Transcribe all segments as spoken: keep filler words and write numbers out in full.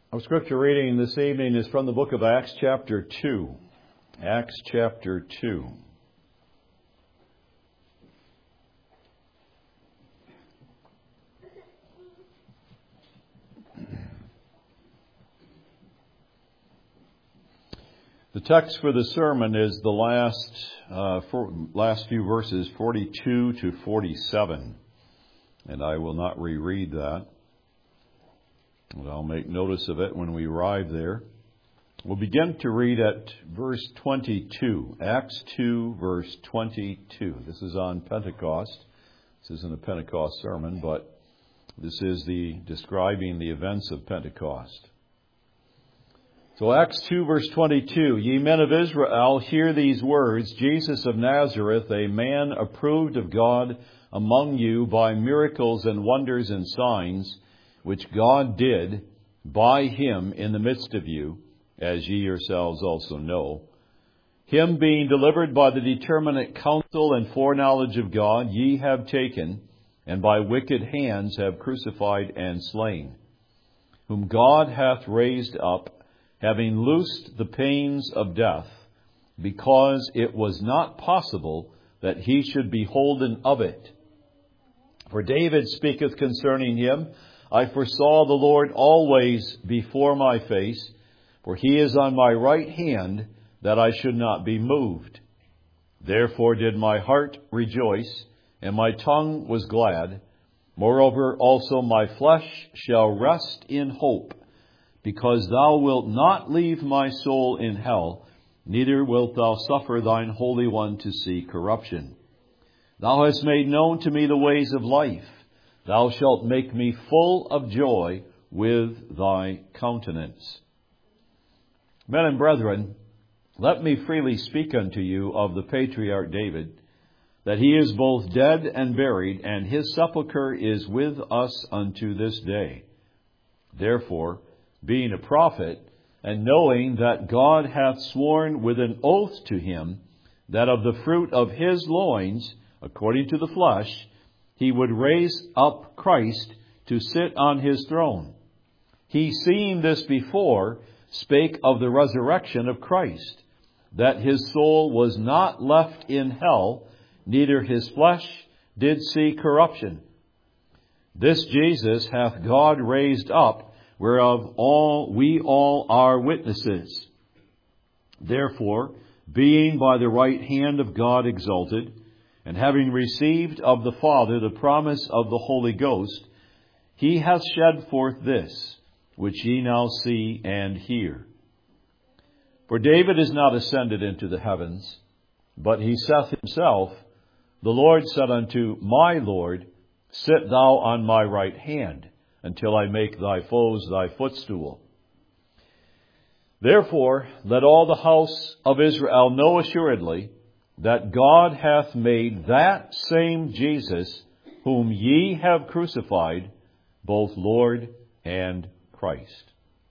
Our scripture reading this evening is from the book of Acts chapter two. Acts chapter two. The text for the sermon is the last uh, for, last few verses, forty-two to forty-seven. And I will not reread that. And I'll make notice of it when we arrive there. We'll begin to read at verse twenty-two. Acts two, verse twenty-two. This is on Pentecost. This isn't a Pentecost sermon, but this is the describing the events of Pentecost. So Acts two, verse twenty-two. Ye men of Israel, hear these words. Jesus of Nazareth, a man approved of God among you by miracles and wonders and signs, which God did by him in the midst of you, as ye yourselves also know. Him being delivered by the determinate counsel and foreknowledge of God, ye have taken, and by wicked hands have crucified and slain, whom God hath raised up, having loosed the pains of death, because it was not possible that he should be holden of it. For David speaketh concerning him, I foresaw the Lord always before my face, for he is on my right hand, that I should not be moved. Therefore did my heart rejoice, and my tongue was glad. Moreover also my flesh shall rest in hope, because thou wilt not leave my soul in hell, neither wilt thou suffer thine Holy One to see corruption. Thou hast made known to me the ways of life. Thou shalt make me full of joy with thy countenance. Men and brethren, let me freely speak unto you of the patriarch David, that he is both dead and buried, and his sepulchre is with us unto this day. Therefore, being a prophet, and knowing that God hath sworn with an oath to him, that of the fruit of his loins, according to the flesh, he would raise up Christ to sit on his throne. He, seeing this before, spake of the resurrection of Christ, that his soul was not left in hell, neither his flesh did see corruption. This Jesus hath God raised up, whereof all we all are witnesses. Therefore, being by the right hand of God exalted, and having received of the Father the promise of the Holy Ghost, he hath shed forth this, which ye now see and hear. For David is not ascended into the heavens, but he saith himself, The Lord said unto my Lord, Sit thou on my right hand, until I make thy foes thy footstool. Therefore, let all the house of Israel know assuredly, that God hath made that same Jesus, whom ye have crucified, both Lord and Christ.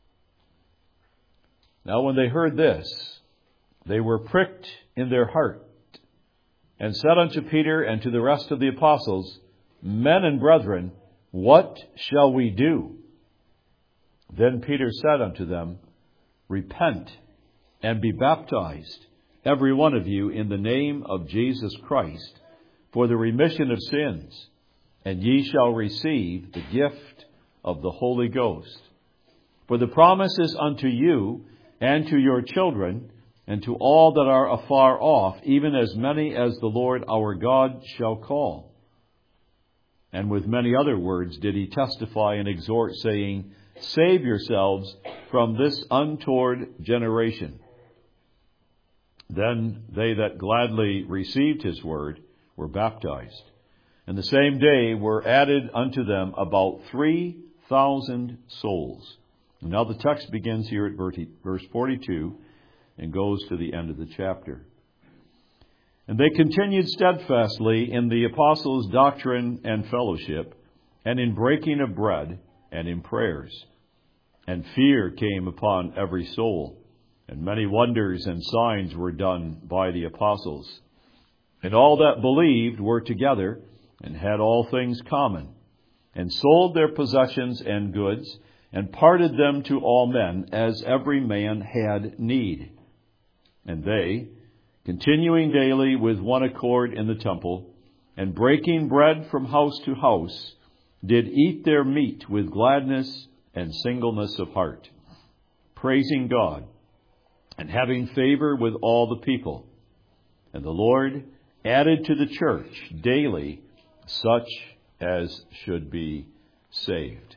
Now when they heard this, they were pricked in their heart, and said unto Peter and to the rest of the apostles, Men and brethren, what shall we do? Then Peter said unto them, Repent, and be baptized, every one of you, in the name of Jesus Christ, for the remission of sins, and ye shall receive the gift of the Holy Ghost. For the promise is unto you, and to your children, and to all that are afar off, even as many as the Lord our God shall call. And with many other words did he testify and exhort, saying, Save yourselves from this untoward generation. Then they that gladly received his word were baptized. And the same day were added unto them about three thousand souls. And now the text begins here at verse forty-two and goes to the end of the chapter. And they continued steadfastly in the apostles' doctrine and fellowship, and in breaking of bread, and in prayers. And fear came upon every soul, and many wonders and signs were done by the apostles. And all that believed were together, and had all things common, and sold their possessions and goods, and parted them to all men, as every man had need. And they, continuing daily with one accord in the temple, and breaking bread from house to house, did eat their meat with gladness and singleness of heart, praising God, and having favor with all the people. And the Lord added to the church daily such as should be saved.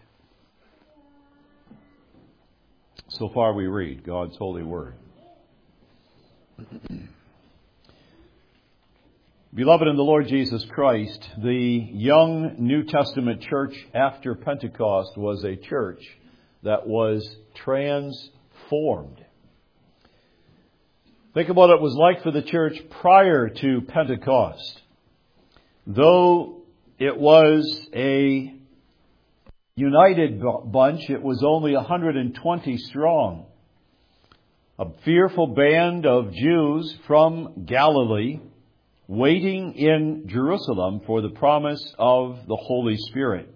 So far we read God's holy word. Beloved in the Lord Jesus Christ, the young New Testament church after Pentecost was a church that was transformed. Think about what it was like for the church prior to Pentecost. Though it was a united bunch, it was only one hundred twenty strong. A fearful band of Jews from Galilee waiting in Jerusalem for the promise of the Holy Spirit.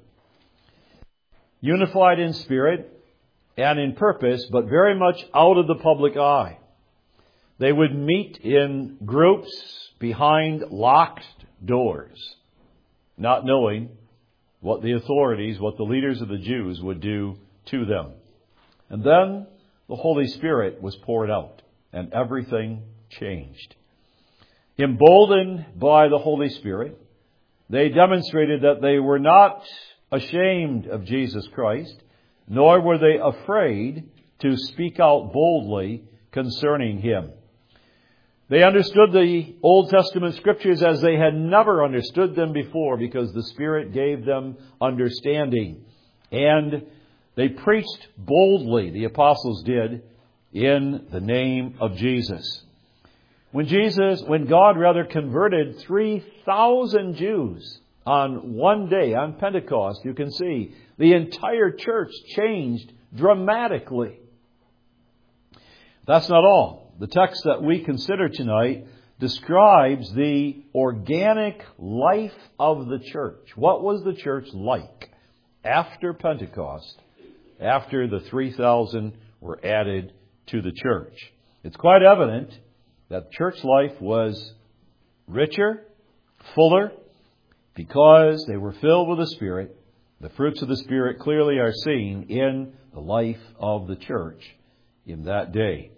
Unified in spirit and in purpose, but very much out of the public eye. They would meet in groups behind locked doors, not knowing what the authorities, what the leaders of the Jews would do to them. And then the Holy Spirit was poured out, and everything changed. Emboldened by the Holy Spirit, they demonstrated that they were not ashamed of Jesus Christ, nor were they afraid to speak out boldly concerning Him. They understood the Old Testament Scriptures as they had never understood them before, because the Spirit gave them understanding. And they preached boldly, the apostles did, in the name of Jesus. When Jesus, when God rather converted three thousand Jews on one day, on Pentecost, you can see the entire church changed dramatically. That's not all. The text that we consider tonight describes the organic life of the church. What was the church like after Pentecost, after the three thousand were added to the church? It's quite evident that church life was richer, fuller, because they were filled with the Spirit. The fruits of the Spirit clearly are seen in the life of the church in that day.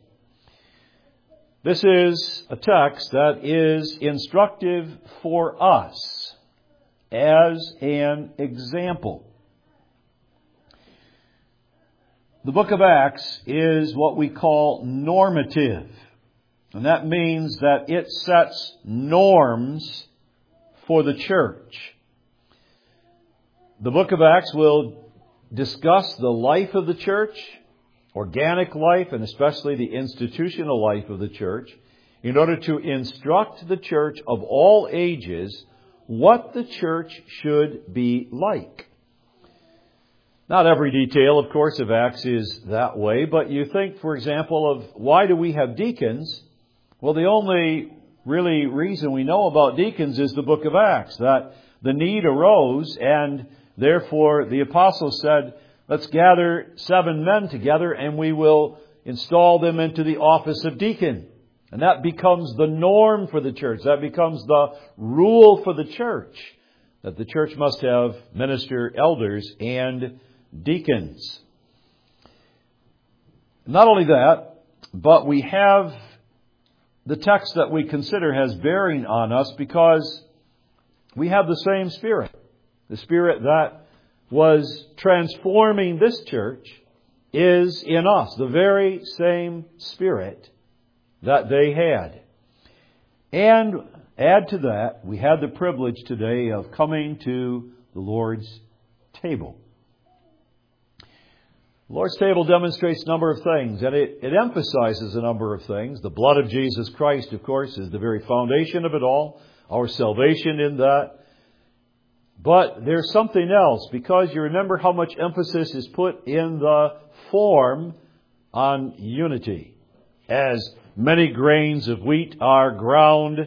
This is a text that is instructive for us as an example. The book of Acts is what we call normative. And that means that it sets norms for the church. The book of Acts will discuss the life of the church, organic life, and especially the institutional life of the church, in order to instruct the church of all ages what the church should be like. Not every detail, of course, of Acts is that way, but you think, for example, of why do we have deacons? Well, the only really reason we know about deacons is the book of Acts, that the need arose, and therefore the apostles said, let's gather seven men together and we will install them into the office of deacon. And that becomes the norm for the church. That becomes the rule for the church, that the church must have minister elders and deacons. Not only that, but we have the text that we consider has bearing on us because we have the same Spirit. The Spirit that was transforming this church is in us. The very same Spirit that they had. And add to that, we had the privilege today of coming to the Lord's table. The Lord's table demonstrates a number of things, and it, it emphasizes a number of things. The blood of Jesus Christ, of course, is the very foundation of it all, our salvation in that. But there's something else, because you remember how much emphasis is put in the form on unity. As many grains of wheat are ground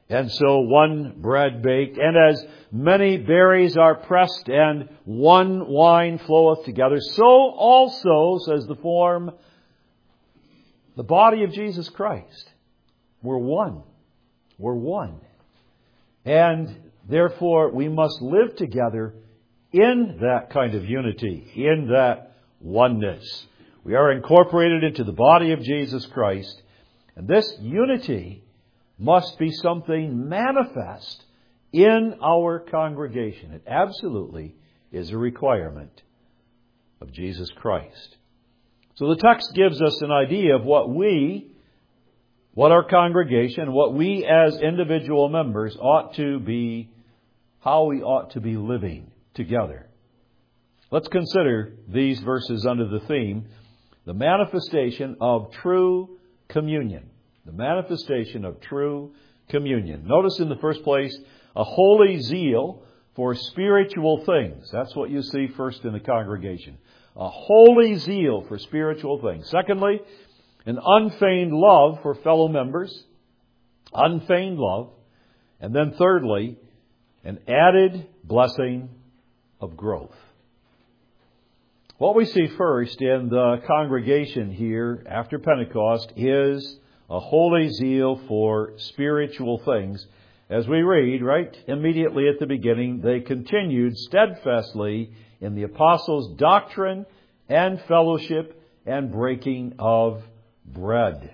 And so one bread baked, and as many berries are pressed, and one wine floweth together, so also, says the form, the body of Jesus Christ. We're one. We're one. And therefore, we must live together in that kind of unity, in that oneness. We are incorporated into the body of Jesus Christ, and this unity must be something manifest in our congregation. It absolutely is a requirement of Jesus Christ. So the text gives us an idea of what we, what our congregation, what we as individual members ought to be, how we ought to be living together. Let's consider these verses under the theme, the manifestation of true communion. The manifestation of true communion. Notice in the first place, a holy zeal for spiritual things. That's what you see first in the congregation. A holy zeal for spiritual things. Secondly, an unfeigned love for fellow members. Unfeigned love. And then thirdly, an added blessing of growth. What we see first in the congregation here after Pentecost is a holy zeal for spiritual things. As we read, right immediately at the beginning, they continued steadfastly in the apostles' doctrine and fellowship and breaking of bread.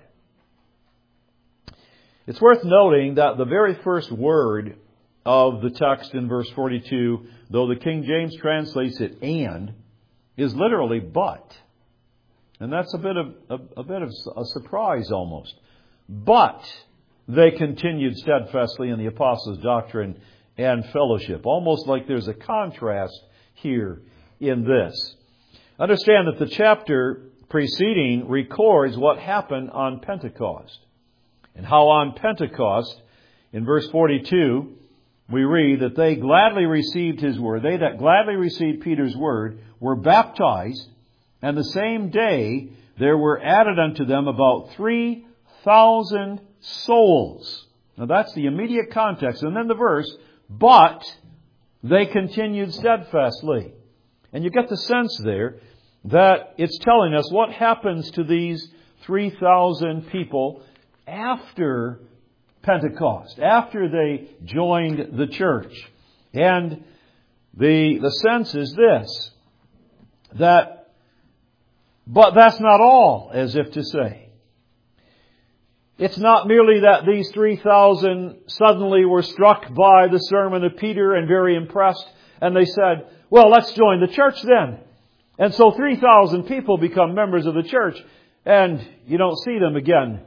It's worth noting that the very first word of the text in verse forty-two, though the King James translates it and, is literally but. And that's a bit of a, a bit of a surprise almost. But they continued steadfastly in the apostles' doctrine and fellowship. Almost like there's a contrast here in this. Understand that the chapter preceding records what happened on Pentecost. And how on Pentecost, in verse forty-two, we read that they gladly received his word. They that gladly received Peter's word were baptized, and the same day there were added unto them about three thousand souls. Now that's the immediate context. And then the verse, but they continued steadfastly. And you get the sense there that it's telling us what happens to these three thousand people after Pentecost, after they joined the church. And the, the sense is this, that, but that's not all, as if to say. It's not merely that these three thousand suddenly were struck by the sermon of Peter and very impressed, and they said, well, let's join the church then. And so three thousand people become members of the church, and you don't see them again,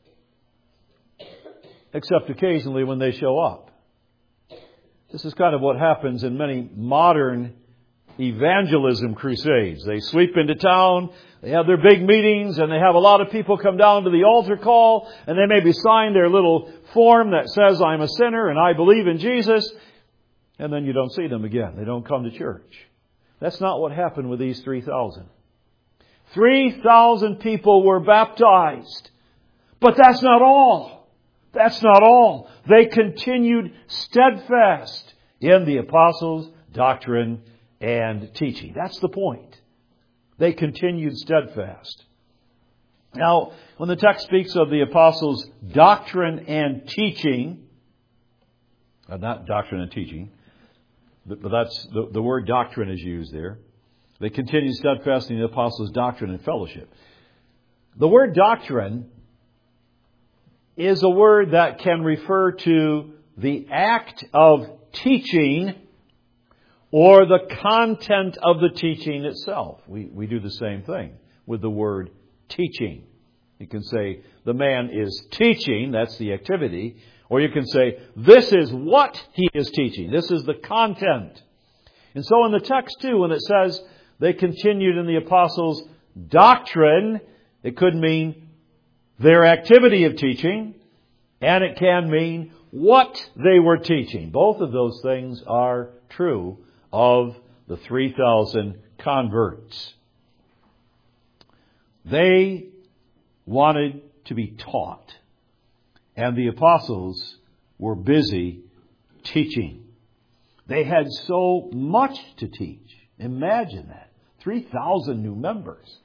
except occasionally when they show up. This is kind of what happens in many modern evangelism crusades. They sweep into town, they have their big meetings, and they have a lot of people come down to the altar call, and they maybe sign their little form that says, I'm a sinner and I believe in Jesus, and then you don't see them again. They don't come to church. That's not what happened with these three thousand. three thousand people were baptized. But that's not all. That's not all. They continued steadfast in the apostles' doctrine and teaching. That's the point. They continued steadfast. Now, when the text speaks of the apostles' doctrine and teaching, uh, not doctrine and teaching, but, but that's the, the word doctrine is used there. They continued steadfast in the apostles' doctrine and fellowship. The word doctrine is a word that can refer to the act of teaching or the content of the teaching itself. We, we do the same thing with the word teaching. You can say the man is teaching, that's the activity. Or you can say this is what he is teaching. This is the content. And so in the text too, when it says they continued in the apostles' doctrine, it could mean their activity of teaching, and it can mean what they were teaching. Both of those things are true of the three thousand converts. They wanted to be taught, and the apostles were busy teaching. They had so much to teach. Imagine that. three thousand new members.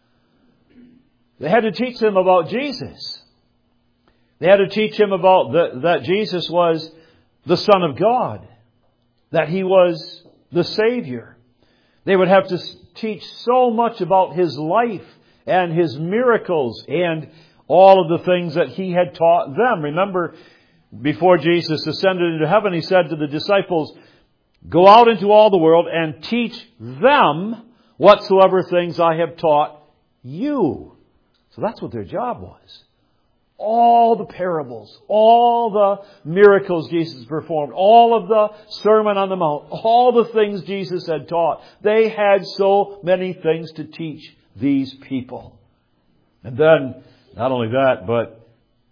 They had to teach them about Jesus. They had to teach him about the, that Jesus was the Son of God, that He was the Savior. They would have to teach so much about His life and His miracles and all of the things that He had taught them. Remember, before Jesus ascended into heaven, He said to the disciples, "Go out into all the world and teach them whatsoever things I have taught you." So that's what their job was. All the parables, all the miracles Jesus performed, all of the Sermon on the Mount, all the things Jesus had taught. They had so many things to teach these people. And then, not only that, but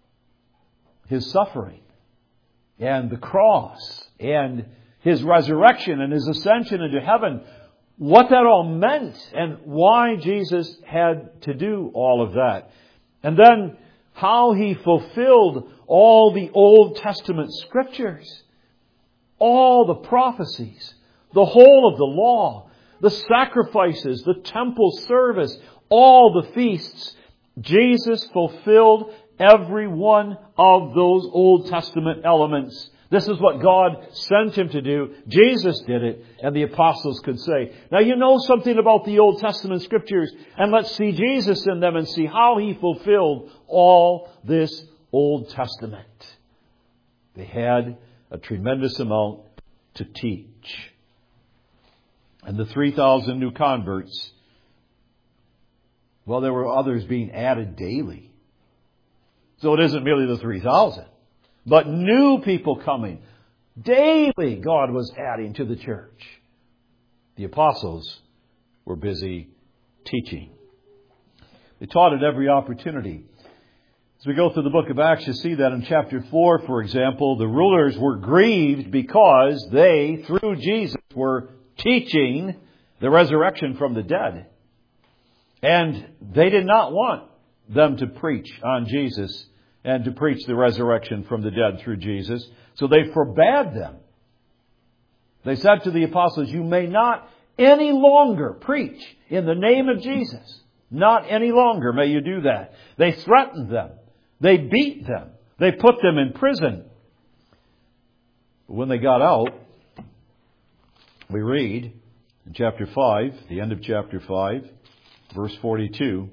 His suffering and the cross and His resurrection and His ascension into heaven, what that all meant and why Jesus had to do all of that. And then how He fulfilled all the Old Testament Scriptures, all the prophecies, the whole of the law, the sacrifices, the temple service, all the feasts. Jesus fulfilled every one of those Old Testament elements. This is what God sent Him to do. Jesus did it, and the apostles could say, "Now you know something about the Old Testament Scriptures, and let's see Jesus in them and see how He fulfilled all this Old Testament." They had a tremendous amount to teach. And the three thousand new converts, well, there were others being added daily. So it isn't merely the three thousand. But new people coming. Daily God was adding to the church. The apostles were busy teaching. They taught at every opportunity. As we go through the book of Acts, you see that in chapter four, for example, the rulers were grieved because they, through Jesus, were teaching the resurrection from the dead. And they did not want them to preach on Jesus and to preach the resurrection from the dead through Jesus. So they forbade them. They said to the apostles, "You may not any longer preach in the name of Jesus. Not any longer may you do that." They threatened them. They beat them. They put them in prison. But when they got out, we read in chapter five, the end of chapter five, verse forty-two,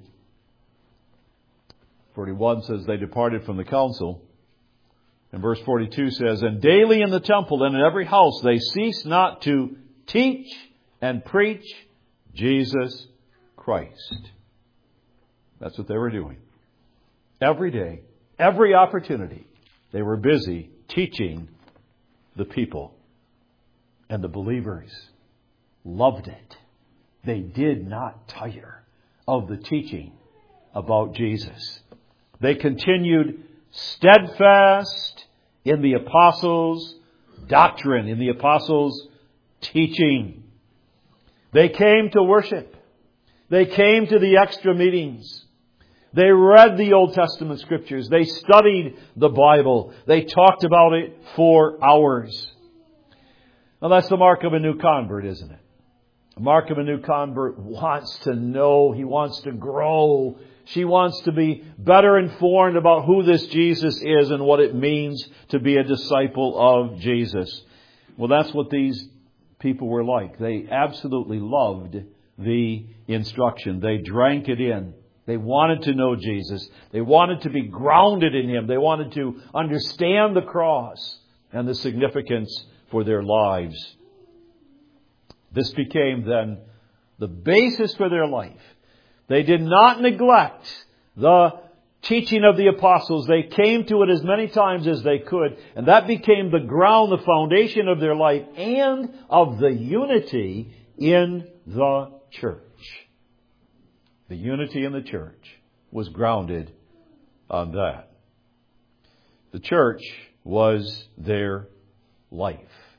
forty-one says they departed from the council. And verse forty-two says, "And daily in the temple and in every house they ceased not to teach and preach Jesus Christ." That's what they were doing. Every day, every opportunity, they were busy teaching the people. And the believers loved it. They did not tire of the teaching about Jesus. They continued steadfast in the apostles' doctrine, in the apostles' teaching. They came to worship. They came to the extra meetings. They read the Old Testament Scriptures. They studied the Bible. They talked about it for hours. Well, that's the mark of a new convert, isn't it? The mark of a new convert wants to know. He wants to grow. She wants to be better informed about who this Jesus is and what it means to be a disciple of Jesus. Well, that's what these people were like. They absolutely loved the instruction. They drank it in. They wanted to know Jesus. They wanted to be grounded in Him. They wanted to understand the cross and the significance for their lives. This became then the basis for their life. They did not neglect the teaching of the apostles. They came to it as many times as they could. And that became the ground, the foundation of their life and of the unity in the church. The unity in the church was grounded on that. The church was their life.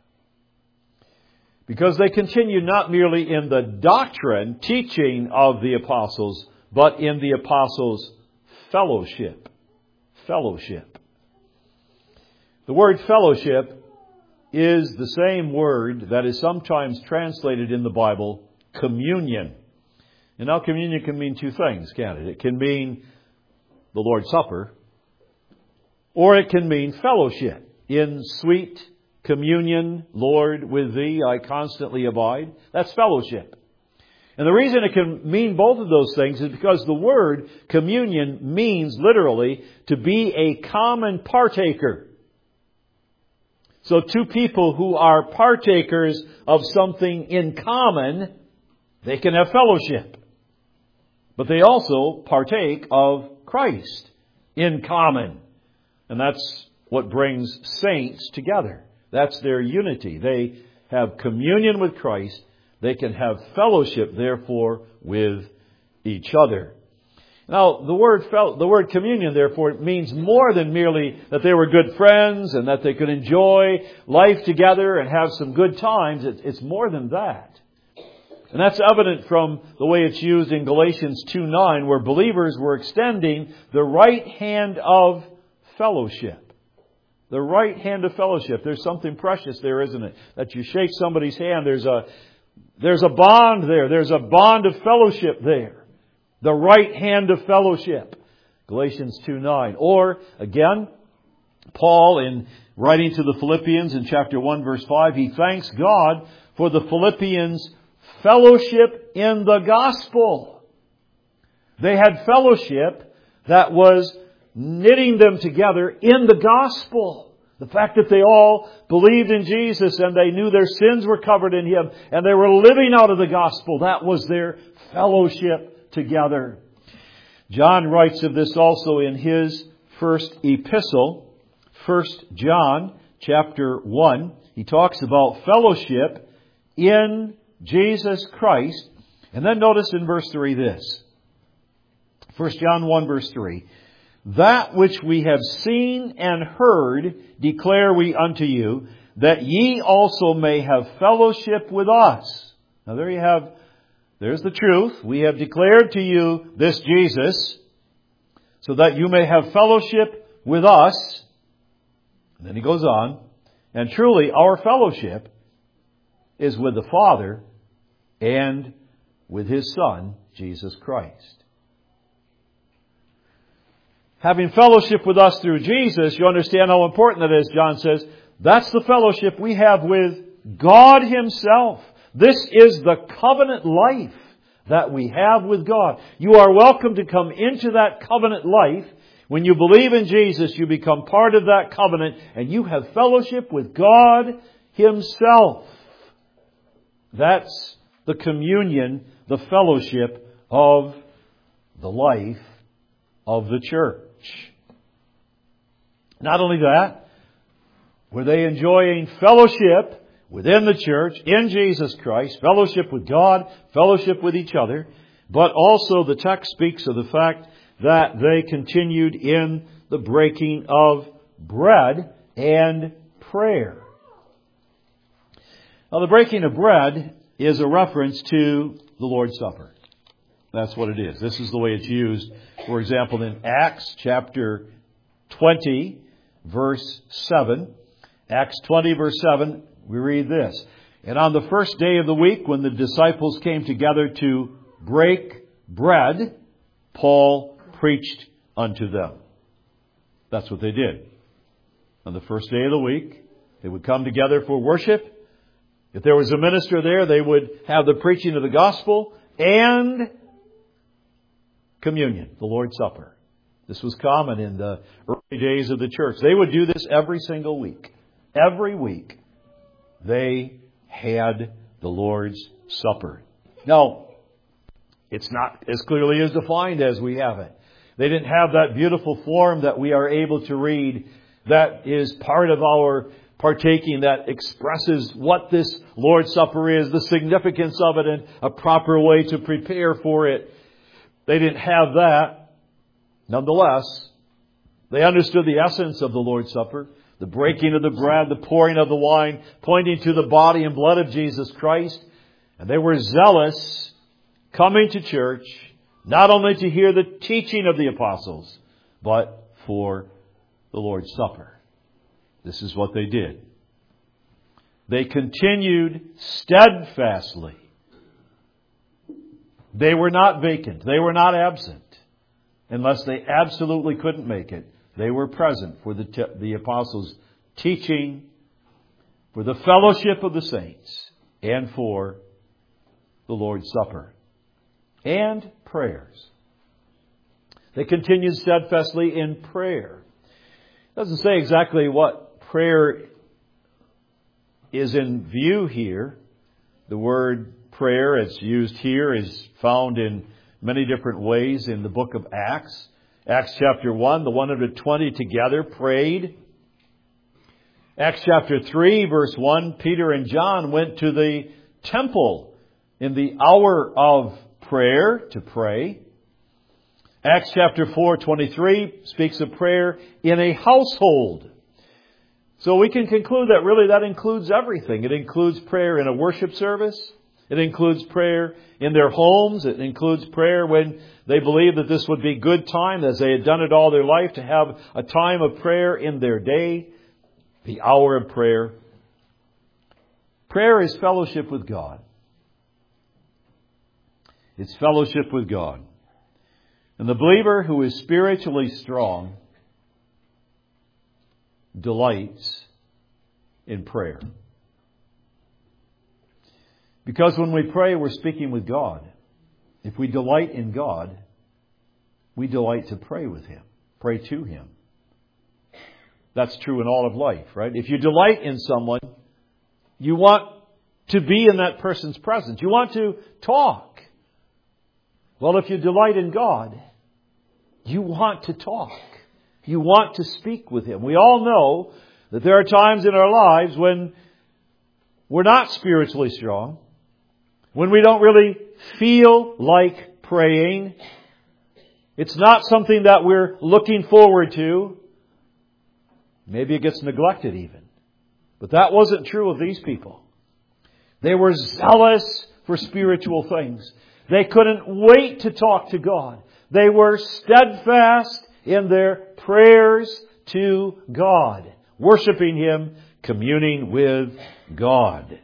Because they continued not merely in the doctrine, teaching of the apostles, but in the apostles' fellowship. Fellowship. The word fellowship is the same word that is sometimes translated in the Bible, communion. And now communion can mean two things, can't it? It can mean the Lord's Supper, or it can mean fellowship. In sweet communion, Lord, with Thee I constantly abide. That's fellowship. And the reason it can mean both of those things is because the word communion means literally to be a common partaker. So two people who are partakers of something in common, they can have fellowship. But they also partake of Christ in common. And that's what brings saints together. That's their unity. They have communion with Christ. They can have fellowship, therefore, with each other. Now, the word fel- the word communion, therefore, means more than merely that they were good friends and that they could enjoy life together and have some good times. It, it's more than that. And that's evident from the way it's used in Galatians two nine, where believers were extending the right hand of fellowship. The right hand of fellowship. There's something precious there, isn't it? That you shake somebody's hand. There's a, there's a bond there. There's a bond of fellowship there. The right hand of fellowship. Galatians two nine. Or, again, Paul, in writing to the Philippians in chapter one verse five, he thanks God for the Philippians' fellowship in the gospel. They had fellowship that was knitting them together in the gospel. The fact that they all believed in Jesus and they knew their sins were covered in Him and they were living out of the gospel. That was their fellowship together. John writes of this also in his first epistle, First John chapter one. He talks about fellowship in Jesus Christ. And then notice in verse three this. First John one verse three. That which we have seen and heard declare we unto you, that ye also may have fellowship with us. Now there you have, there's the truth. We have declared to you this Jesus, so that you may have fellowship with us. And then he goes on, and truly our fellowship is with the Father and with His Son, Jesus Christ. Having fellowship with us through Jesus, you understand how important that is, John says. That's the fellowship we have with God Himself. This is the covenant life that we have with God. You are welcome to come into that covenant life. When you believe in Jesus, you become part of that covenant and you have fellowship with God Himself. That's the communion, the fellowship of the life of the church. Not only that, were they enjoying fellowship within the church, in Jesus Christ, fellowship with God, fellowship with each other, but also the text speaks of the fact that they continued in the breaking of bread and prayer. Now, the breaking of bread is a reference to the Lord's Supper. That's what it is. This is the way it's used. For example, in Acts chapter twenty, verse seven. Acts twenty, verse seven, we read this. And on the first day of the week, when the disciples came together to break bread, Paul preached unto them. That's what they did. On the first day of the week, they would come together for worship. If there was a minister there, they would have the preaching of the gospel and communion, the Lord's Supper. This was common in the early days of the church. They would do this every single week. Every week they had the Lord's Supper. Now, it's not as clearly as defined as we have it. They didn't have that beautiful form that we are able to read that is part of our partaking, that expresses what this Lord's Supper is, the significance of it, and a proper way to prepare for it. They didn't have that. Nonetheless, they understood the essence of the Lord's Supper, the breaking of the bread, the pouring of the wine, pointing to the body and blood of Jesus Christ. And they were zealous coming to church, not only to hear the teaching of the apostles, but for the Lord's Supper. This is what they did. They continued steadfastly. They were not vacant. They were not absent. Unless they absolutely couldn't make it, they were present for the, te- the apostles' teaching, for the fellowship of the saints, and for the Lord's Supper, and prayers. They continued steadfastly in prayer. It doesn't say exactly what prayer is in view here. The word prayer, as used here, is found in many different ways in the book of Acts. Acts chapter one, the one hundred twenty together prayed. Acts chapter three, verse one, Peter and John went to the temple in the hour of prayer to pray. Acts chapter four, twenty-three speaks of prayer in a household. So we can conclude that really that includes everything. It includes prayer in a worship service. It includes prayer in their homes. It includes prayer when they believed that this would be good time, as they had done it all their life, to have a time of prayer in their day, the hour of prayer. Prayer is fellowship with God. It's fellowship with God. And the believer who is spiritually strong delights in prayer. Because when we pray, we're speaking with God. If we delight in God, we delight to pray with Him, pray to Him. That's true in all of life, right? If you delight in someone, you want to be in that person's presence. You want to talk. Well, if you delight in God, you want to talk. You want to speak with Him. We all know that there are times in our lives when we're not spiritually strong, when we don't really feel like praying. It's not something that we're looking forward to. Maybe it gets neglected even. But that wasn't true of these people. They were zealous for spiritual things. They couldn't wait to talk to God. They were steadfast in their prayers to God, worshiping Him, communing with God.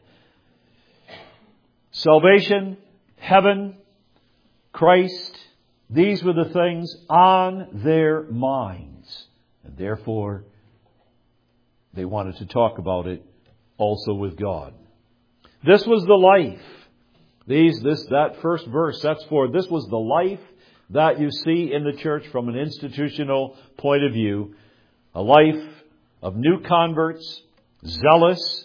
Salvation, heaven, Christ, these were the things on their minds. And therefore, they wanted to talk about it also with God. This was the life. These, this, that first verse sets forth, this was the life that you see in the church from an institutional point of view. A life of new converts, zealous,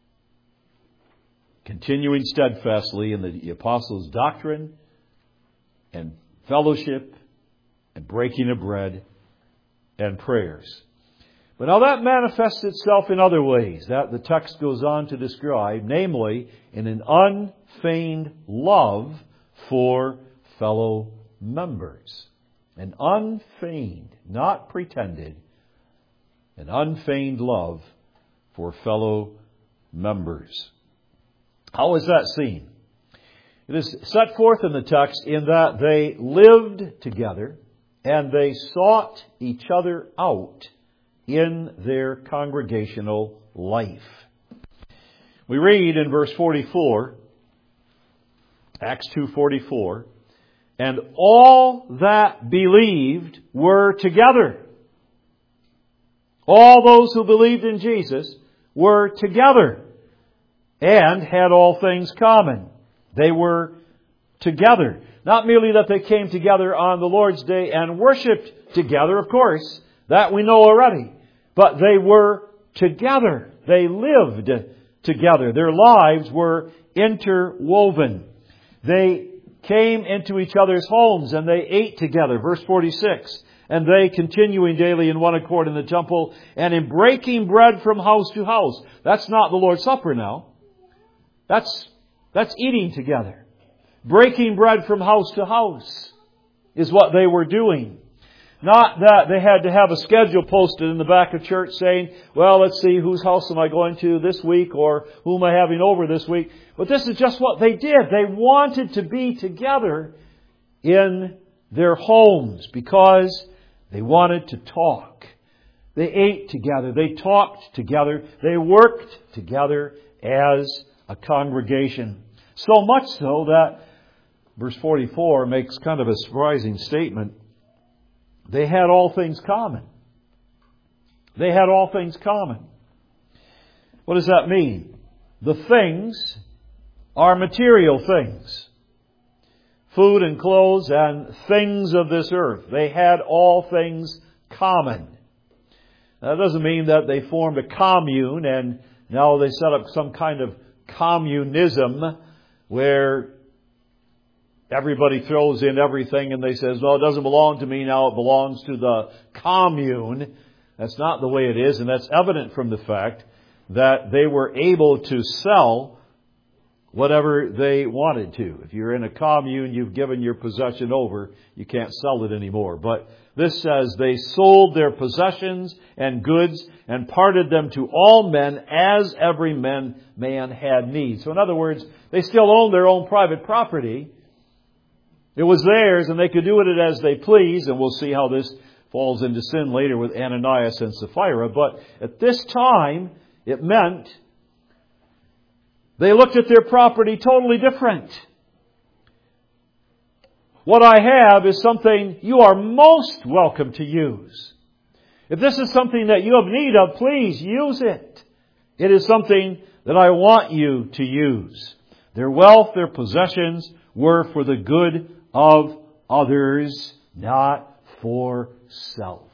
continuing steadfastly in the apostles' doctrine and fellowship and breaking of bread and prayers. But now that manifests itself in other ways that the text goes on to describe, namely in an unfeigned love for fellow members. An unfeigned, not pretended, an unfeigned love for fellow members. How is that seen? It is set forth in the text in that they lived together and they sought each other out in their congregational life. We read in verse forty-four, Acts two forty-four, and all that believed were together. All those who believed in Jesus were together and had all things common. They were together. Not merely that they came together on the Lord's Day and worshipped together, of course, that we know already. But they were together. They lived together. Their lives were interwoven. They came into each other's homes and they ate together. Verse forty-six. And they, continuing daily in one accord in the temple and in breaking bread from house to house. That's not the Lord's Supper now. That's, that's eating together. Breaking bread from house to house is what they were doing. Not that they had to have a schedule posted in the back of church saying, well, let's see, whose house am I going to this week or who am I having over this week? But this is just what they did. They wanted to be together in their homes because they wanted to talk. They ate together. They talked together. They worked together as a congregation. So much so that verse forty-four makes kind of a surprising statement. They had all things common. They had all things common. What does that mean? The things are material things. Food and clothes and things of this earth. They had all things common. That doesn't mean that they formed a commune and now they set up some kind of communism where everybody throws in everything and they says, well, it doesn't belong to me now, it belongs to the commune. That's not the way it is, and that's evident from the fact that they were able to sell whatever they wanted to. If you're in a commune, you've given your possession over, you can't sell it anymore. But this says they sold their possessions and goods and parted them to all men as every man, man had need. So in other words, they still owned their own private property. It was theirs and they could do it as they please, and we'll see how this falls into sin later with Ananias and Sapphira. But at this time, it meant they looked at their property totally different. What I have is something you are most welcome to use. If this is something that you have need of, please use it. It is something that I want you to use. Their wealth, their possessions were for the good of others, not for self.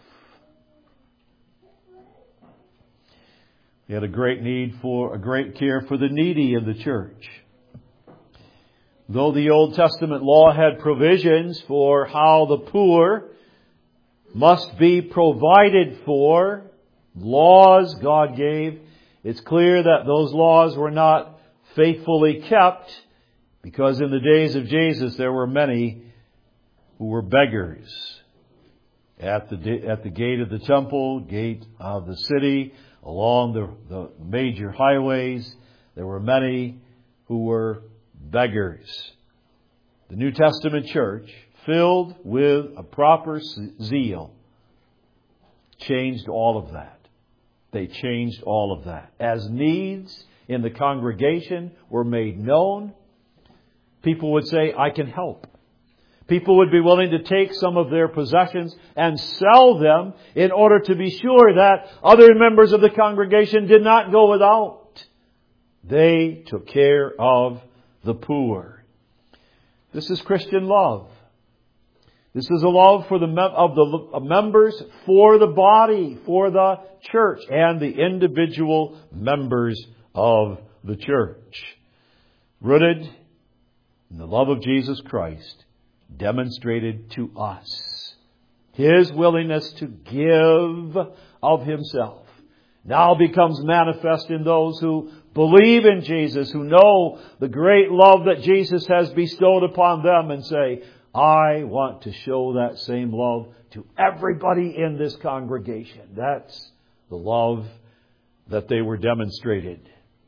He had a great need for, a great care for the needy in the church. Though the Old Testament law had provisions for how the poor must be provided for, laws God gave, it's clear that those laws were not faithfully kept, because in the days of Jesus there were many who were beggars at the at the gate of the temple, gate of the city, along the, the major highways. There were many who were beggars. The New Testament church, filled with a proper zeal, changed all of that. They changed all of that. As needs in the congregation were made known, people would say, I can help. People would be willing to take some of their possessions and sell them in order to be sure that other members of the congregation did not go without. They took care of the poor. This is Christian love. This is a love for the of the members for the body, for the church, and the individual members of the church. Rooted in the love of Jesus Christ, demonstrated to us His willingness to give of Himself now becomes manifest in those who believe in Jesus, who know the great love that Jesus has bestowed upon them and say, I want to show that same love to everybody in this congregation. That's the love that they were demonstrated.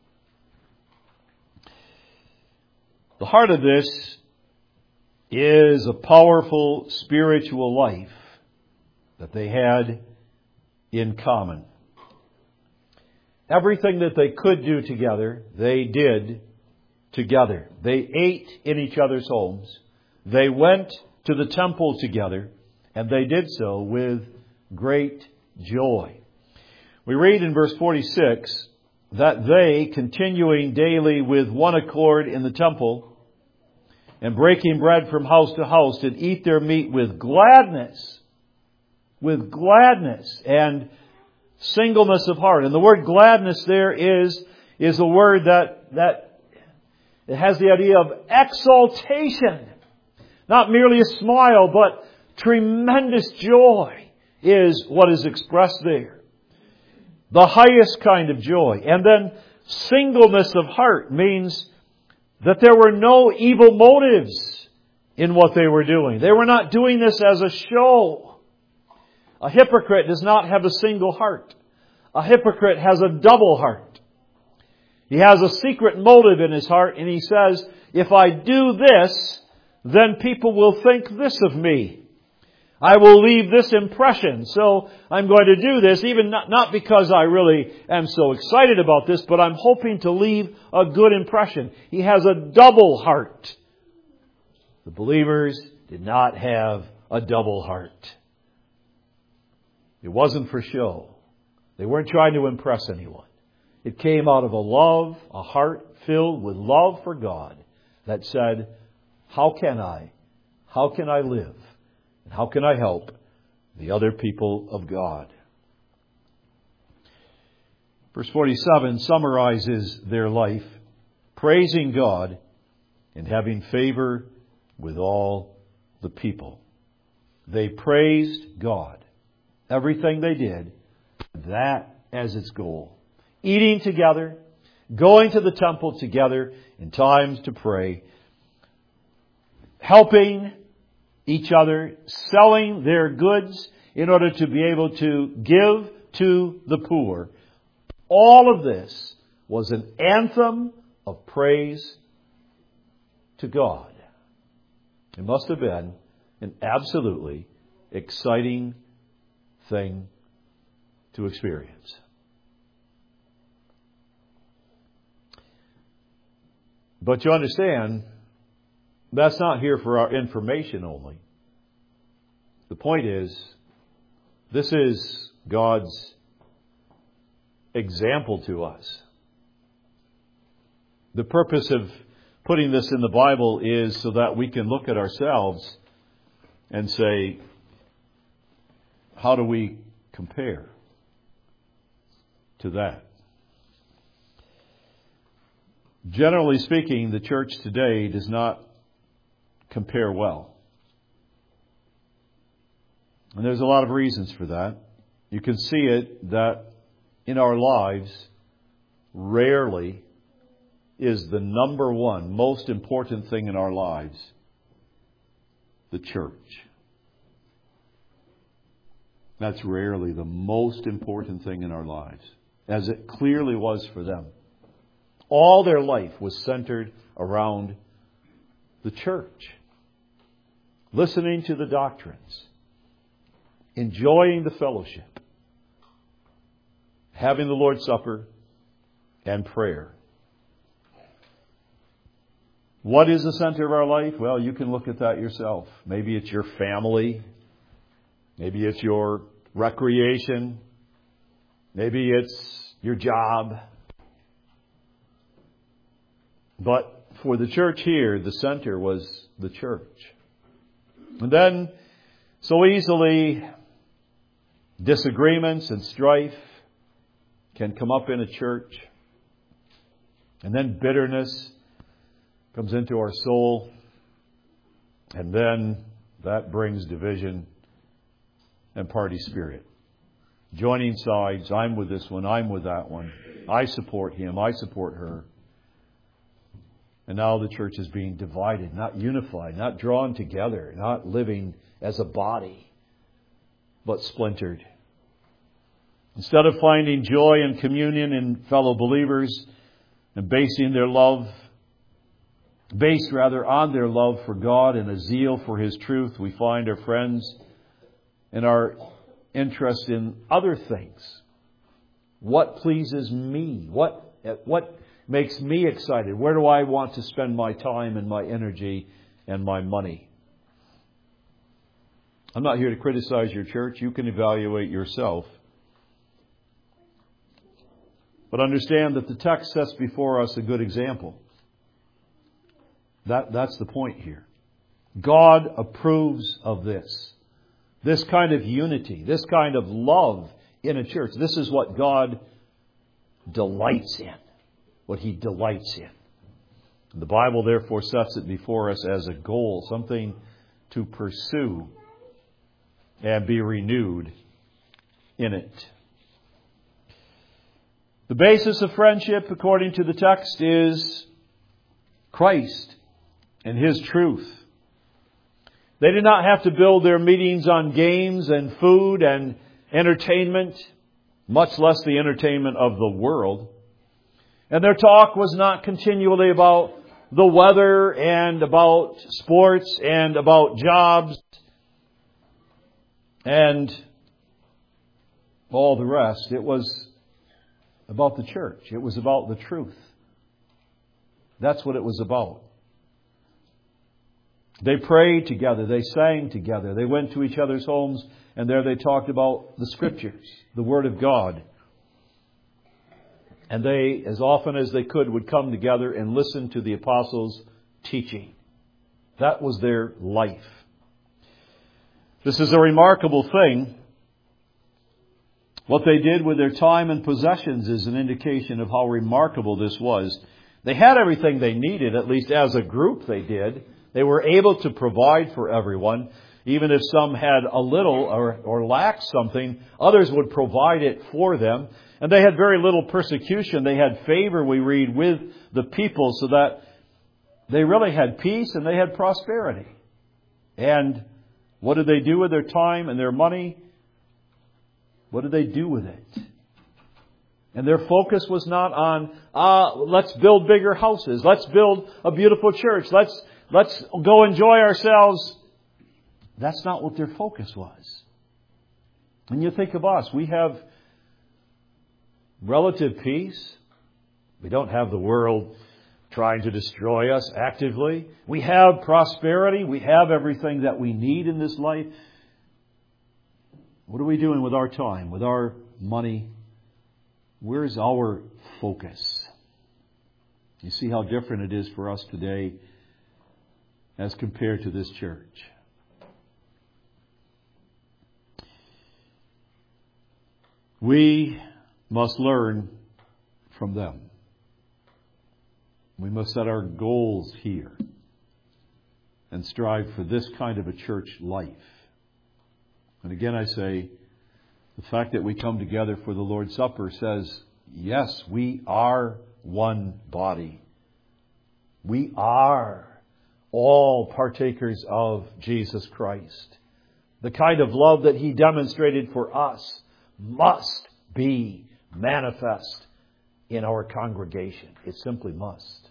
The heart of this is a powerful spiritual life that they had in common. Everything that they could do together, they did together. They ate in each other's homes. They went to the temple together, and they did so with great joy. We read in verse forty-six that they, continuing daily with one accord in the temple, and breaking bread from house to house, did eat their meat with gladness, with gladness and singleness of heart. And the word gladness there is, is a word that, that it has the idea of exaltation. Not merely a smile, but tremendous joy is what is expressed there. The highest kind of joy. And then singleness of heart means that there were no evil motives in what they were doing. They were not doing this as a show. A hypocrite does not have a single heart. A hypocrite has a double heart. He has a secret motive in his heart, and he says, if I do this, then people will think this of me. I will leave this impression. So I'm going to do this, even not, not because I really am so excited about this, but I'm hoping to leave a good impression. He has a double heart. The believers did not have a double heart. It wasn't for show. They weren't trying to impress anyone. It came out of a love, a heart filled with love for God that said, how can I, how can I live? And how can I help the other people of God? Verse forty-seven summarizes their life, praising God and having favor with all the people. They praised God. Everything they did, that as its goal. Eating together, going to the temple together in times to pray, helping each other, selling their goods in order to be able to give to the poor. All of this was an anthem of praise to God. It must have been an absolutely exciting thing to experience. But you understand, that's not here for our information only. The point is, this is God's example to us. The purpose of putting this in the Bible is so that we can look at ourselves and say, how do we compare to that? Generally speaking, the church today does not compare well. And there's a lot of reasons for that. You can see it that in our lives, rarely is the number one most important thing in our lives the church. That's rarely the most important thing in our lives, as it clearly was for them. All their life was centered around the church, listening to the doctrines, enjoying the fellowship, having the Lord's Supper, and prayer. What is the center of our life? Well, you can look at that yourself. Maybe it's your family. Maybe it's your recreation. Maybe it's your job. But for the church here, the center was the church. And then, so easily, disagreements and strife can come up in a church. And then bitterness comes into our soul. And then that brings division and party spirit. Joining sides. I'm with this one. I'm with that one. I support him. I support her. And now the church is being divided, not unified, not drawn together, not living as a body, but splintered. Instead of finding joy and communion in fellow believers and basing their love, based rather on their love for God and a zeal for His truth, we find our friends and our interest in other things. What pleases me? What, what makes me excited? Where do I want to spend my time and my energy and my money? I'm not here to criticize your church. You can evaluate yourself. But understand that the text sets before us a good example. That, that's the point here. God approves of this. This kind of unity, this kind of love in a church. This is what God delights in. What He delights in. The Bible therefore sets it before us as a goal, something to pursue and be renewed in it. The basis of friendship, according to the text, is Christ and His truth. They did not have to build their meetings on games and food and entertainment, much less the entertainment of the world. And their talk was not continually about the weather and about sports and about jobs. and all the rest. It was about the church. It was about the truth. That's what it was about. They prayed together. They sang together. They went to each other's homes, and there they talked about the Scriptures, the Word of God. And they, as often as they could, would come together and listen to the apostles' teaching. That was their life. This is a remarkable thing. What they did with their time and possessions is an indication of how remarkable this was. They had everything they needed, at least as a group they did. They were able to provide for everyone. Even if some had a little or, or lacked something, others would provide it for them. And they had very little persecution. They had favor, we read, with the people, so that they really had peace and they had prosperity. And what did they do with their time and their money? What did they do with it? And their focus was not on, uh, let's build bigger houses. Let's build a beautiful church. Let's, let's go enjoy ourselves. That's not what their focus was. And you think of us, we have relative peace. We don't have the world trying to destroy us actively. We have prosperity. We have everything that we need in this life. What are we doing with our time, with our money? Where's our focus? You see how different it is for us today as compared to this church. We must learn from them. We must set our goals here and strive for this kind of a church life. And again, I say, the fact that we come together for the Lord's Supper says, yes, we are one body. We are all partakers of Jesus Christ. The kind of love that He demonstrated for us must be manifest in our congregation. It simply must.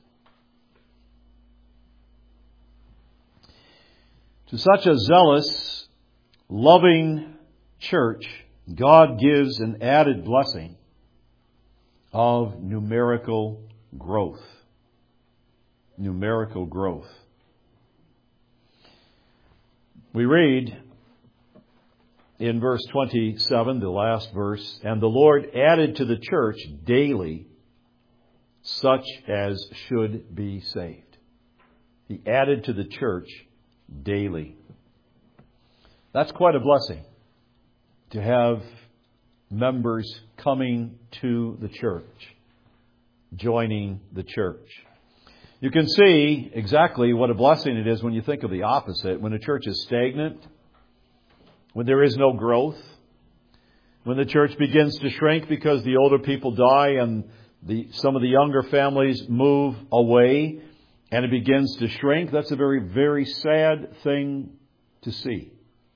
To such a zealous, loving church, God gives an added blessing of numerical growth. Numerical growth. We read in verse twenty-seven, the last verse, and the Lord added to the church daily such as should be saved. He added to the church daily. That's quite a blessing, to have members coming to the church, joining the church. You can see exactly what a blessing it is when you think of the opposite. When a church is stagnant, when there is no growth, when the church begins to shrink because the older people die and the, some of the younger families move away and it begins to shrink, that's a very, very sad thing to see.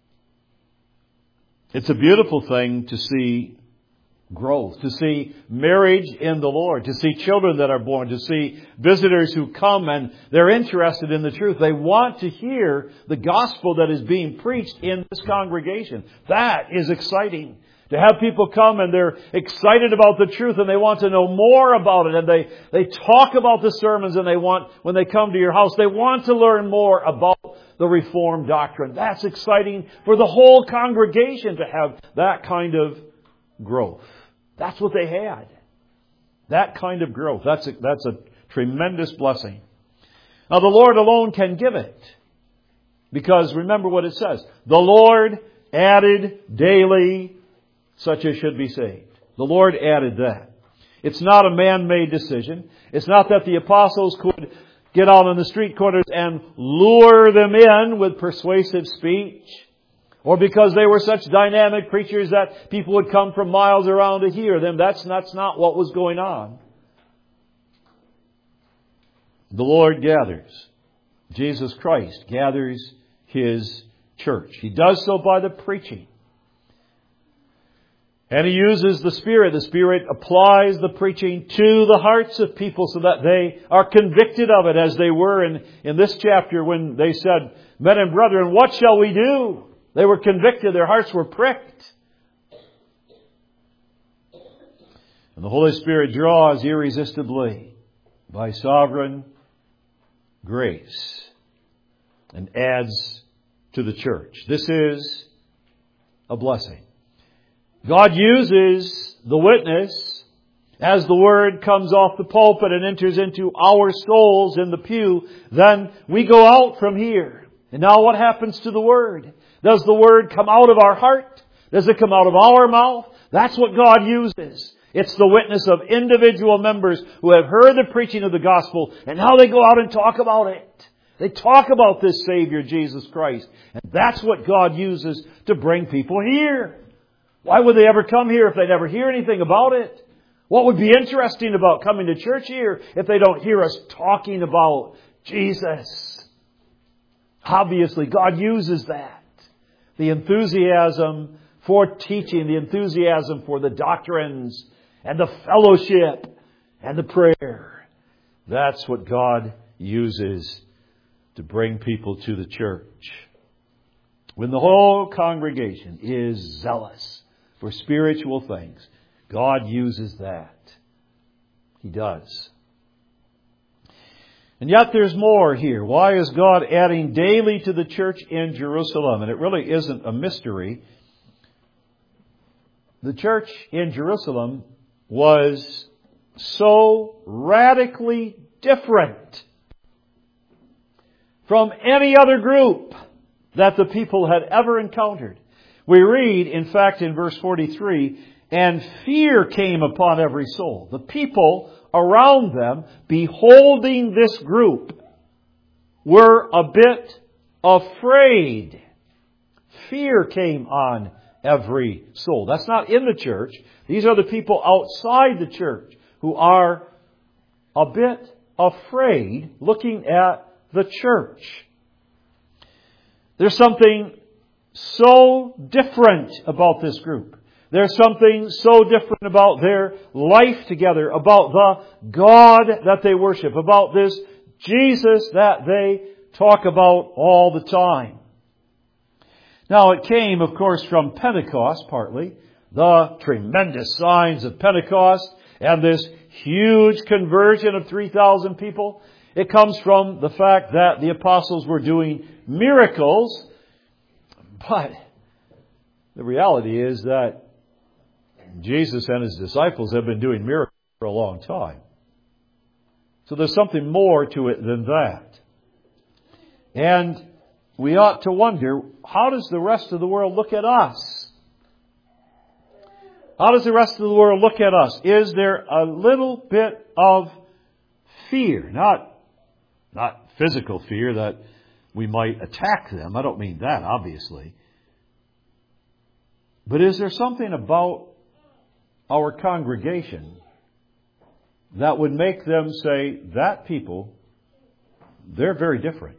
It's a beautiful thing to see growth, to see marriage in the Lord, to see children that are born, to see visitors who come and they're interested in the truth. They want to hear the gospel that is being preached in this congregation. That is exciting. To have people come and they're excited about the truth and they want to know more about it, and they, they talk about the sermons, and they want, when they come to your house, they want to learn more about the Reformed doctrine. That's exciting for the whole congregation to have that kind of growth. That's what they had. That kind of growth. That's a, that's a tremendous blessing. Now the Lord alone can give it. Because remember what it says. The Lord added daily such as should be saved. The Lord added that. It's not a man-made decision. It's not that the apostles could get out on the street corners and lure them in with persuasive speech, or because they were such dynamic preachers that people would come from miles around to hear them. That's, that's not what was going on. The Lord gathers. Jesus Christ gathers His church. He does so by the preaching. And He uses the Spirit. The Spirit applies the preaching to the hearts of people so that they are convicted of it, as they were in, in this chapter when they said, "Men and brethren, what shall we do?" They were convicted. Their hearts were pricked. And the Holy Spirit draws irresistibly by sovereign grace and adds to the church. This is a blessing. God uses the witness as the Word comes off the pulpit and enters into our souls in the pew. Then we go out from here. And now what happens to the Word? Does the Word come out of our heart? Does it come out of our mouth? That's what God uses. It's the witness of individual members who have heard the preaching of the gospel, and now they go out and talk about it. They talk about this Savior, Jesus Christ. And that's what God uses to bring people here. Why would they ever come here if they never hear anything about it? What would be interesting about coming to church here if they don't hear us talking about Jesus? Obviously, God uses that. The enthusiasm for teaching, the enthusiasm for the doctrines, and the fellowship, and the prayer. That's what God uses to bring people to the church. When the whole congregation is zealous for spiritual things, God uses that. He does. And yet there's more here. Why is God adding daily to the church in Jerusalem? And it really isn't a mystery. The church in Jerusalem was so radically different from any other group that the people had ever encountered. We read, in fact, in verse forty-three, and fear came upon every soul. The people around them, beholding this group, were a bit afraid. Fear came on every soul. That's not in the church. These are the people outside the church who are a bit afraid looking at the church. There's something so different about this group. There's something so different about their life together, about the God that they worship, about this Jesus that they talk about all the time. Now, it came, of course, from Pentecost, partly. The tremendous signs of Pentecost and this huge conversion of three thousand people. It comes from the fact that the apostles were doing miracles. But the reality is that Jesus and His disciples have been doing miracles for a long time. So there's something more to it than that. And we ought to wonder, how does the rest of the world look at us? How does the rest of the world look at us? Is there a little bit of fear? Not, not physical fear that we might attack them. I don't mean that, obviously. But is there something about our congregation that would make them say, that people, they're very different.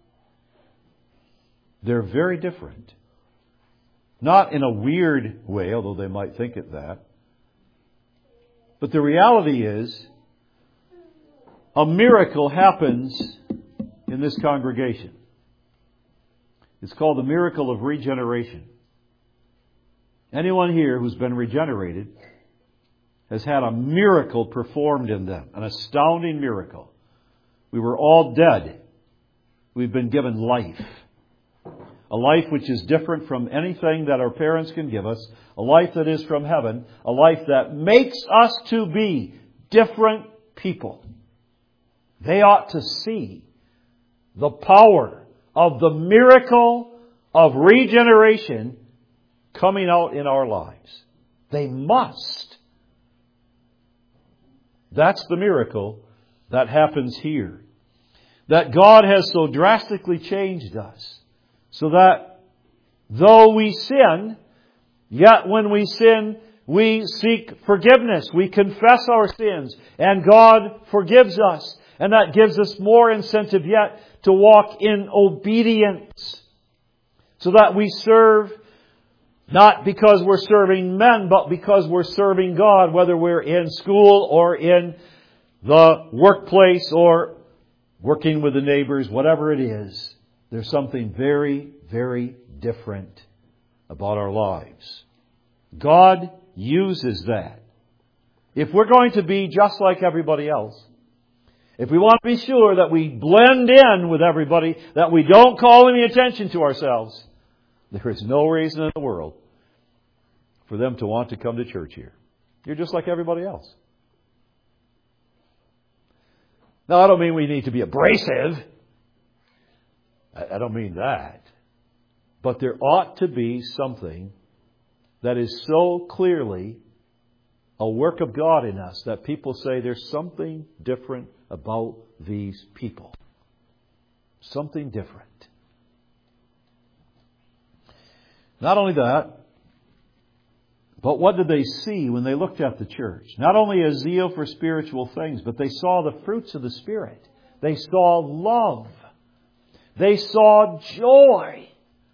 They're very different. Not in a weird way, although they might think it that. But the reality is, a miracle happens in this congregation. It's called the miracle of regeneration. Anyone here who's been regenerated has had a miracle performed in them. An astounding miracle. We were all dead. We've been given life. A life which is different from anything that our parents can give us. A life that is from heaven. A life that makes us to be different people. They ought to see the power of the miracle of regeneration coming out in our lives. They must. That's the miracle that happens here. That God has so drastically changed us. So that though we sin, yet when we sin, we seek forgiveness. We confess our sins, and God forgives us. And that gives us more incentive yet to walk in obedience. So that we serve not because we're serving men, but because we're serving God, whether we're in school or in the workplace or working with the neighbors, whatever it is. There's something very, very different about our lives. God uses that. If we're going to be just like everybody else, if we want to be sure that we blend in with everybody, that we don't call any attention to ourselves, there is no reason in the world for them to want to come to church here. You're just like everybody else. Now, I don't mean we need to be abrasive. I don't mean that. But there ought to be something that is so clearly a work of God in us that people say there's something different about these people. Something different. Not only that, but what did they see when they looked at the church? Not only a zeal for spiritual things, but they saw the fruits of the Spirit. They saw love. They saw joy.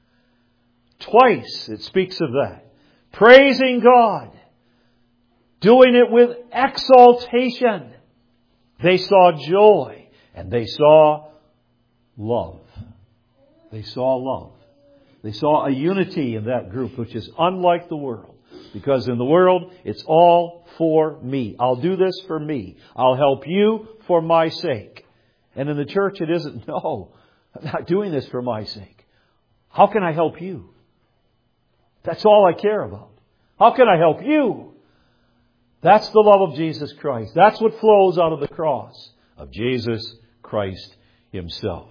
Twice it speaks of that. Praising God. Doing it with exaltation. They saw joy. And they saw love. They saw love. They saw a unity in that group which is unlike the world. Because in the world, it's all for me. I'll do this for me. I'll help you for my sake. And in the church, it isn't, no, I'm not doing this for my sake. How can I help you? That's all I care about. How can I help you? That's the love of Jesus Christ. That's what flows out of the cross of Jesus Christ Himself.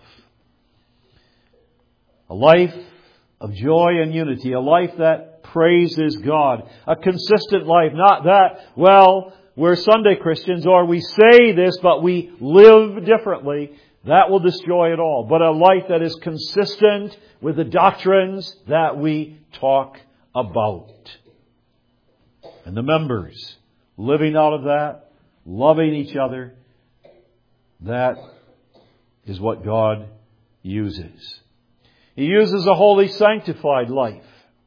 A life of joy and unity. A life that praises God. A consistent life. Not that, well, we're Sunday Christians or we say this but we live differently. That will destroy it all. But a life that is consistent with the doctrines that we talk about. And the members living out of that, loving each other, that is what God uses. He uses a holy, sanctified life.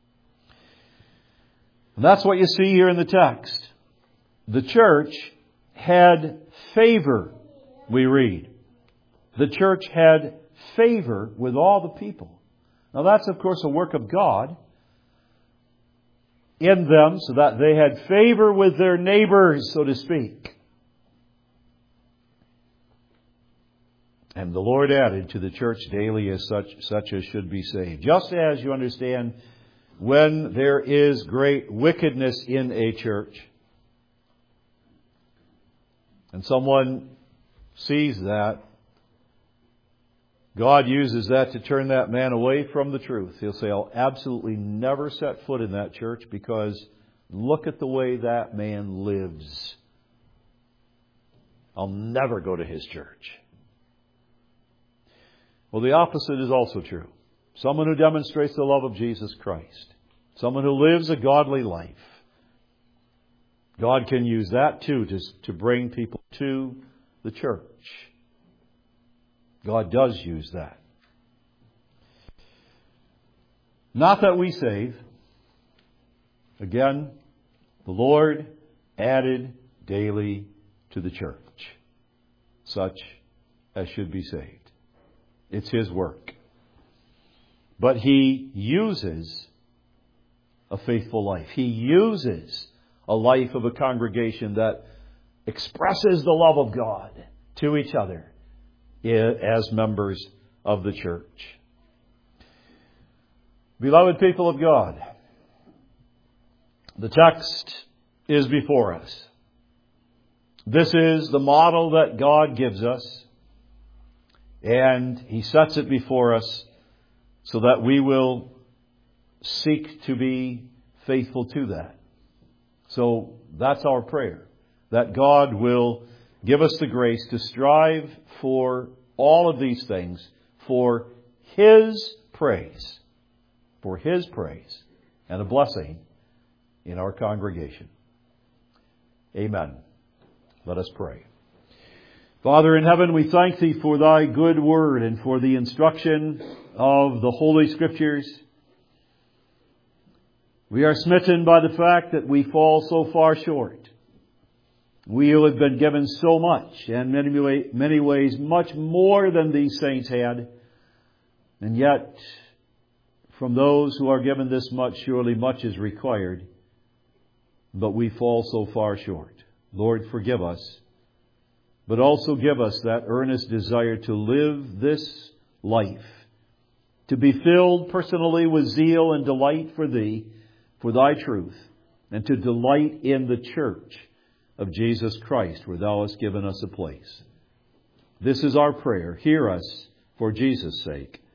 And that's what you see here in the text. The church had favor, we read. The church had favor with all the people. Now that's, of course, a work of God in them so that they had favor with their neighbors, so to speak. And the Lord added to the church daily as such, such as should be saved. Just as you understand, when there is great wickedness in a church, and someone sees that, God uses that to turn that man away from the truth. He'll say, I'll absolutely never set foot in that church because look at the way that man lives. I'll never go to his church. Well, the opposite is also true. Someone who demonstrates the love of Jesus Christ. Someone who lives a godly life. God can use that too to, to bring people to the church. God does use that. Not that we save. Again, the Lord added daily to the church such as should be saved. It's His work. But He uses a faithful life. He uses a life of a congregation that expresses the love of God to each other as members of the church. Beloved people of God, the text is before us. This is the model that God gives us, and He sets it before us so that we will seek to be faithful to that. So that's our prayer, that God will give us the grace to strive for all of these things for His praise, for His praise and a blessing in our congregation. Amen. Let us pray. Father in heaven, we thank Thee for Thy good word and for the instruction of the Holy Scriptures. We are smitten by the fact that we fall so far short. We who have been given so much, and in many, many ways much more than these saints had. And yet, from those who are given this much, surely much is required, but we fall so far short. Lord, forgive us, but also give us that earnest desire to live this life, to be filled personally with zeal and delight for Thee, for Thy truth, and to delight in the church of Jesus Christ, where Thou hast given us a place. This is our prayer. Hear us for Jesus' sake.